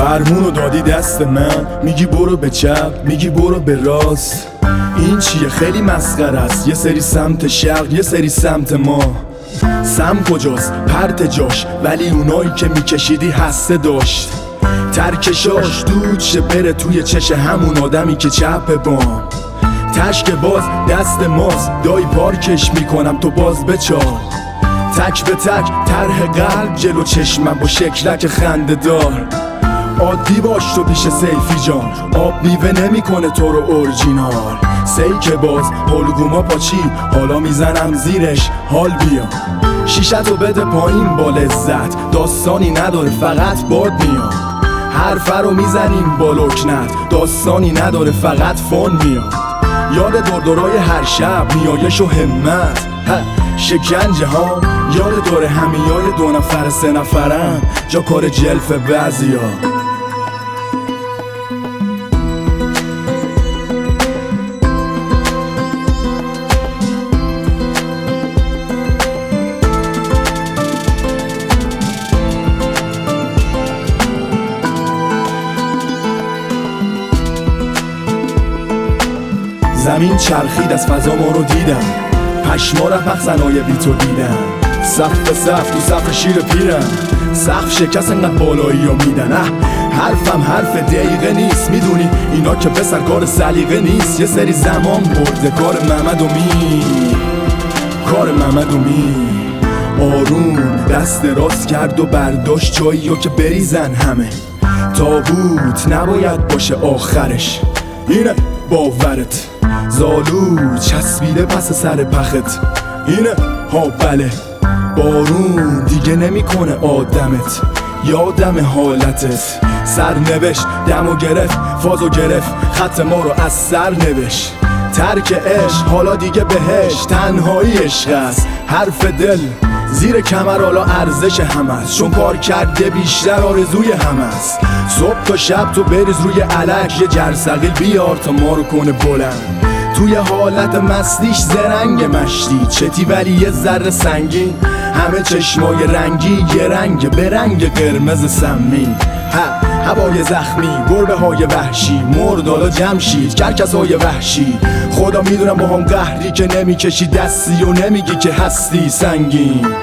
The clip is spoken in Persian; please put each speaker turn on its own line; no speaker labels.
فرمونو دادی دست من، میگی برو به چپ، میگی برو به راست. این چیه؟ خیلی مسخره است. یه سری سمت شرق، یه سری سمت ما. سم کجاست؟ پرت جاش، ولی اونایی که میکشیدی هسته داشت. ترکشاش دود شه بره توی چش همون آدمی که چپ بام. تشک باز دست ماست، دایی پارکش میکنم تو باز بچال. تک به تک طرح قلب جلو چشمم با شکلک خنده دار. عادی باش تو پیش سیفی جان، آب میوه نمیکنه تو رو اورجینال. سیک باز هلگوما پاچی، حالا میزنم زیرش حال بیا. شیشتو بده پایین با لذت، داستانی نداره فقط باد میاد. حرفه رو میزنیم با لکنت، داستانی نداره فقط فون میاد. یاد دردورای هر شب، نیایش و همت، شکنجه ها. یاد دور همیای 2 نفر 3 نفرم، جا کار جلف بعضیا. زمین چرخید از فضا ما رو دیدم، پشما رفت مخزنای بی تو دیدم. صف به صف تو صف شیر پیرم، سقف شکست انقدر بالایی ها میدن. حرفم حرف دقیقه نیست، میدونی اینا که پسر کار سلیقه نیست. یه سری زمان برده کار محمد امی. آروم دست راست کرد و برداشت جایی ها که بریزن همه. تابوت نباید باشه آخرش، اینه باورت. زالو چسبیده پس سر پخت، اینه ها بله. بارون دیگه نمیکنه آدمت، یادم حالتت. سرنوشت دمو گرفت، فازو گرفت، خط ما رو از سر نوشت. ترک عشق حالا دیگه بهش، تنهایی عشق است. حرف دل زیر کمر حالا ارزش هم است، چون کار کرده بیشتر آرزوی هم است. صبح تا شب تو بریز روی علک، یه جرثقیل بیار تا ما رو کنه بلند. توی حالت مستیش زرنگ مشتی چتی، ولی یه ذره سنگین. همه چشمای رنگی یه رنگ به رنگ قرمز سمی. هوای زخمی، گربه های وحشی، مردالا جمشید کرکس های وحشی. خدا میدونم با هم قهری که نمیکشی دستی و نمیگی که هستی سنگین.